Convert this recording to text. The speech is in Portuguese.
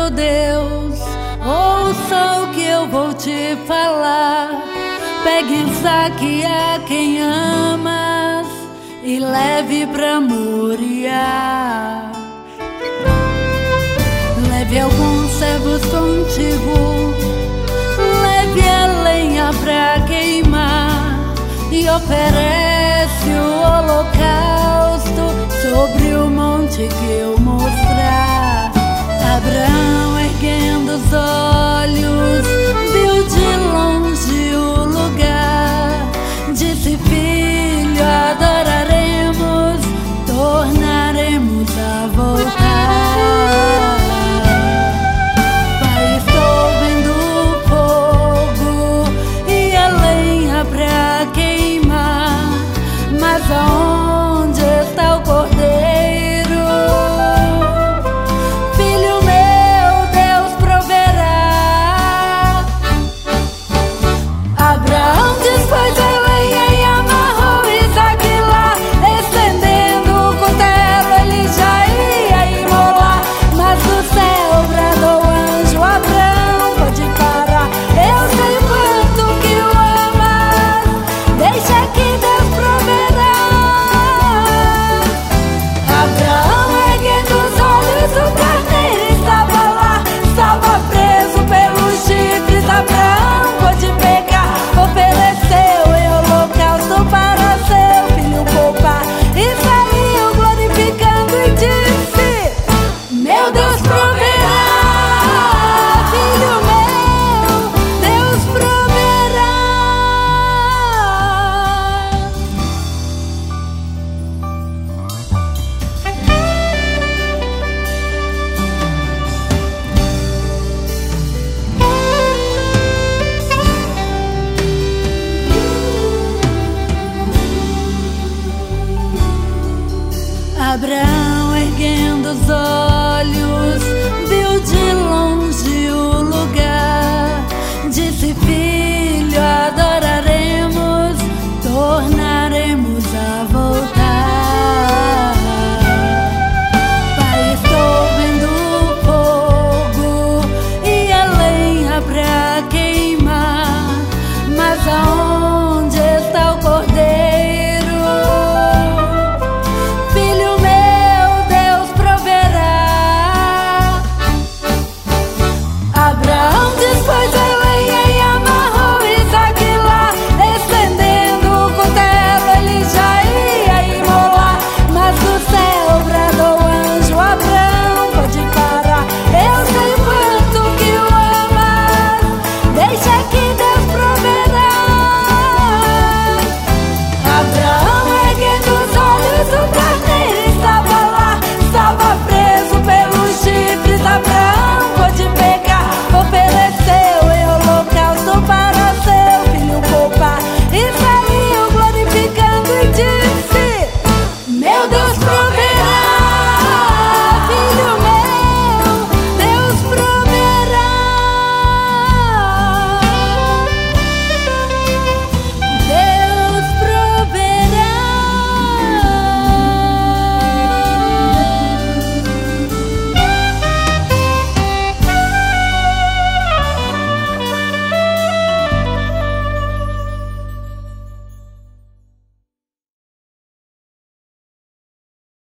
Deus, ouça o que eu vou te falar. Pegue Isaque a quem amas e leve pra Moriá. Leve alguns servos contigo, leve a lenha pra queimar e oferece o holocausto sobre o monte que eu mostrar. Abraão, erguendo os olhos, viu de longe o lugar. Disse: filho, adoraremos, tornaremos a voltar. Pai, estou vendo o fogo e a lenha pra queimar, mas aonde está o cordeiro? Abraão, erguendo os olhos,